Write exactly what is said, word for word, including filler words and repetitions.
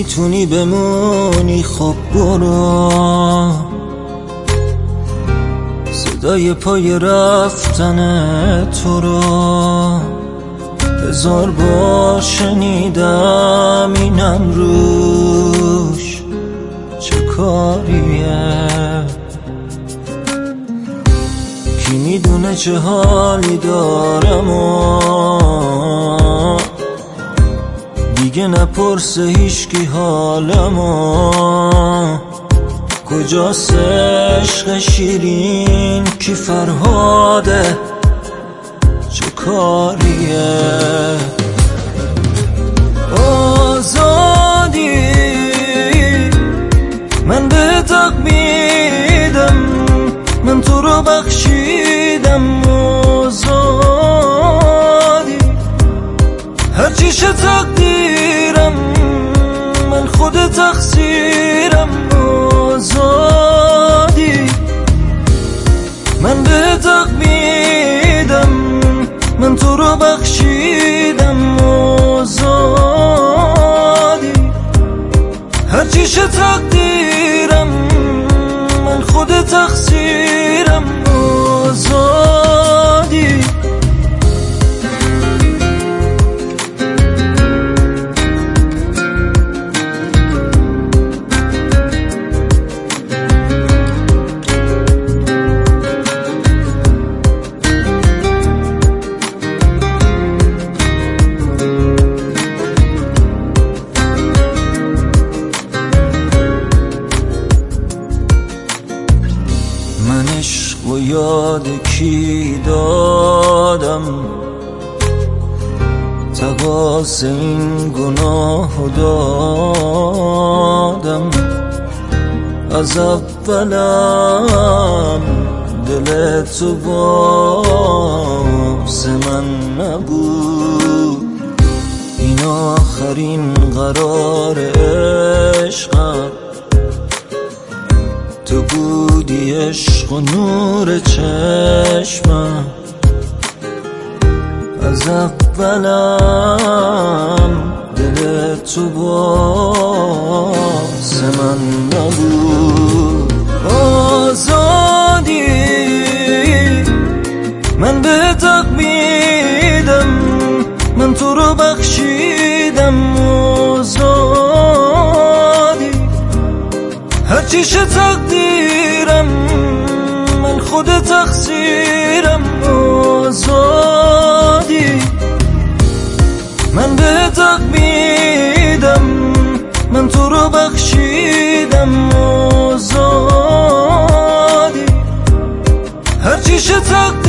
میتونی بمونی خب برو، صدای پای رفتن تو رو هزار بار شنیدم، اینم روش چه کاریه؟ کی میدونه چه حالی دارم و دیگه نپرسه هیچکی حالمو. کجاست عشق شیرین؟ کی فرهاده؟ چه کاریه؟ آزادی من به تق میدم، من تو رو بخشیدم. آزادی هرچی شه تقدیرم، من خود تقصیرم. آزادی من به تق میدم، من تو رو بخشیدم. آزادی هرچی شه تقدیرم، من خود تقصیرم. آزادی من عشق و یاد کی دادم، تقاص این گناه دادم. از اولم دل تو واسه من نبود، این آخرین قرار عشقم. تو بودی عشق و نور چشمم، از اولم دل تو واسه من نبود. آزادی من به تق میدم، من تو رو بخشیدم. آزادی هرچی شه تقدیرم، من خود تقصیرم. آزادی من به تق میدم، من تو رو بخشیدم. آزادی هرچی شه تقدیرم،